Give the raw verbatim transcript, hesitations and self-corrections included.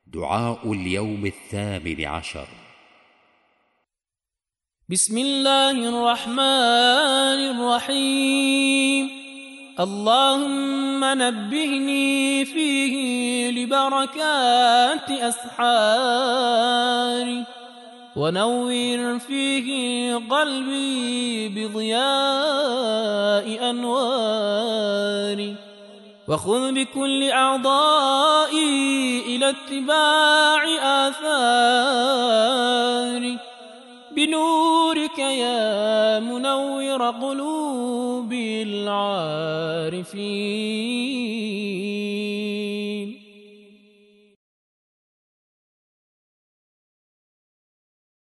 دعاء اليوم الثامن عشر. بسم الله الرحمن الرحيم. اللهم نبهني فيه لبركات أسحاري، ونوّر فيه قلبي بضياء أنواري، وخذ بكل أعضائي إلى اتباع آثاري، بنورك يا منور قلوب العارفين.